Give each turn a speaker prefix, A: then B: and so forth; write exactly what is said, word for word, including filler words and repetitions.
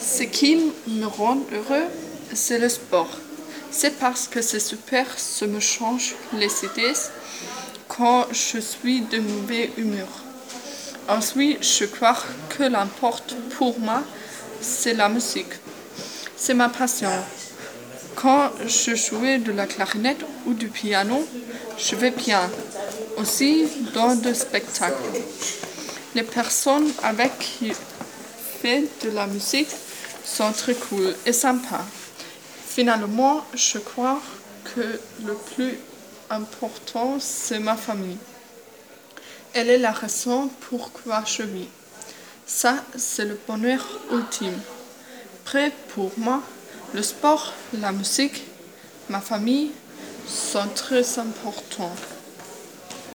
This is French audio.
A: Ce qui me rend heureux, c'est le sport. C'est parce que c'est super, ça me change les idées quand je suis de mauvaise humeur. Ensuite, je crois que l'important pour moi, c'est la musique. C'est ma passion. Quand je jouais de la clarinette ou du piano, je vais bien. Aussi dans des spectacles. Les personnes avec qui je fais de la musique sont très cool et sympas. Finalement, je crois que le plus important, c'est ma famille. Elle est la raison pourquoi je vis. Ça, c'est le bonheur ultime. Après, pour moi, le sport, la musique, ma famille sont très importants.